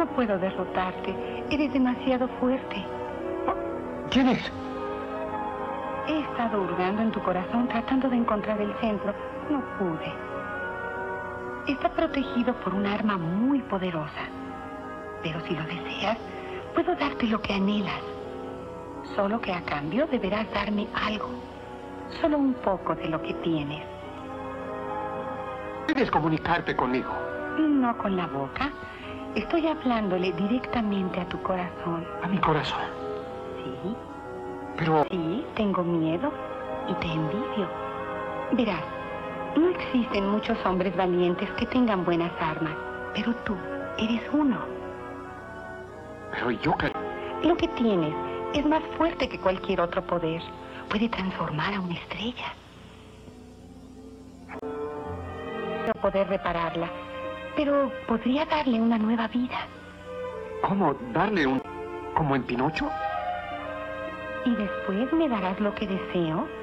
No puedo derrotarte. Eres demasiado fuerte. ¿Quién es? He estado hurgando en tu corazón tratando de encontrar el centro. No pude. Está protegido por un arma muy poderosa. Pero si lo deseas, puedo darte lo que anhelas. Solo que a cambio deberás darme algo. Solo un poco de lo que tienes. ¿Puedes comunicarte conmigo? No con la boca. Estoy hablándole directamente a tu corazón. ¿A mi corazón? Sí. Pero... Sí, tengo miedo y te envidio. Verás, no existen muchos hombres valientes que tengan buenas armas, pero tú eres uno. Pero yo que... Lo que tienes es más fuerte que cualquier otro poder. Puede transformar a una estrella. No poder repararla, pero podría darle una nueva vida. ¿Cómo darle un... como en Pinocho? Y después me darás lo que deseo